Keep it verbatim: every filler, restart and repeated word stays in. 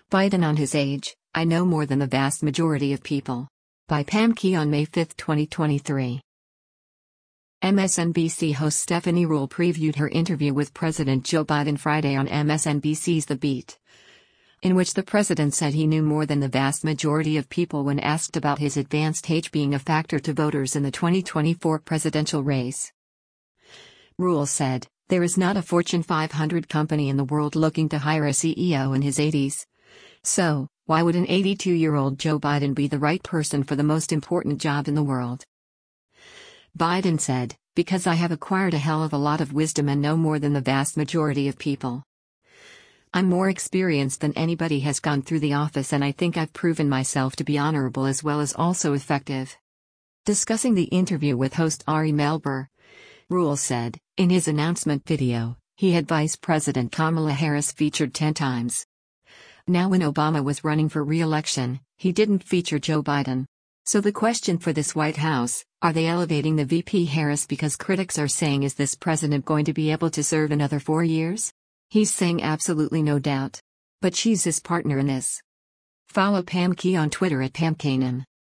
Biden on his age, I know more than the vast majority of people. By Pam Key on May fifth, twenty twenty-three. M S N B C host Stephanie Ruhle previewed her interview with President Joe Biden Friday on M S N B C's The Beat, in which the president said he knew more than the vast majority of people when asked about his advanced age being a factor to voters in the twenty twenty-four presidential race. Ruhle said, "There is not a Fortune five hundred company in the world looking to hire a C E O in his eighties. So, why would an eighty-two-year-old Joe Biden be the right person for the most important job in the world?" Biden said, "Because I have acquired a hell of a lot of wisdom and know more than the vast majority of people. I'm more experienced than anybody has gone through the office, and I think I've proven myself to be honorable as well as also effective." Discussing the interview with host Ari Melber, Ruhle said, in his announcement video, he had Vice President Kamala Harris featured ten times. Now when Obama was running for re-election, he didn't feature Joe Biden. So the question for this White House, are they elevating the V P Harris because critics are saying, is this president going to be able to serve another four years? He's saying absolutely no doubt. But she's his partner in this. Follow Pam Key on Twitter at Pam Kanan.